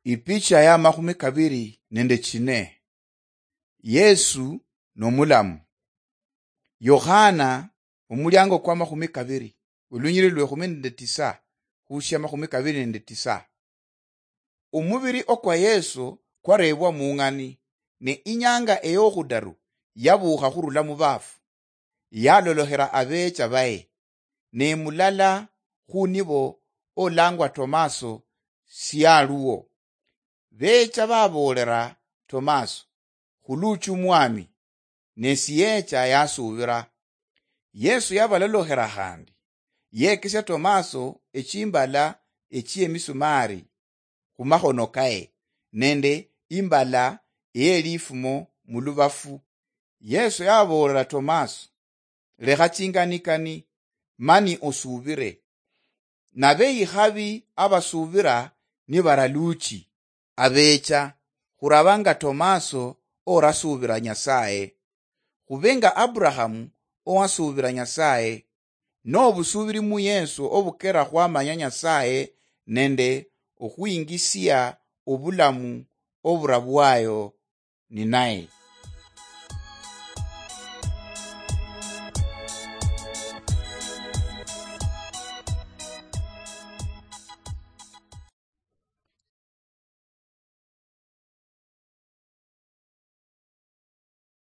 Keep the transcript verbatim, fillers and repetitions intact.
Ipicha ya makumi kabiri nende chine. Yesu nomulamu. Yohana umulyango kwa makumi kabiri. Ulunyiri lwe kumi nende tisa. Hushia makumi kabiri nende tisa. Umubiri okwa Yesu kwa rebwa muungani. Ne inyanga eyo kudaru. Yabuha hurula mubafu. Yalolohera abecha bae. Ne mulala hunibo olangwa Tomaso siyaluwo. Becha babolera Tomaso huluchu mwami nesiyecha yasubira. Yesu yabalalolohera handi yekesya Tomaso echimbala echiye misumari kumahono kae nende imbala eyelifumo mulubafu. Yesu yabolera Tomaso leha chinganikani mani osubire. Nabe ihabi abasubira ni baraluchi abecha hurabanga Tomaso orasubira Nyasaye. Hubenga Abrahamu oasubira Nyasaye. No busubiri mu Yesu obukera hwamanya Nyasaye nende ohuingisia obulamu oburabuayo ni naye.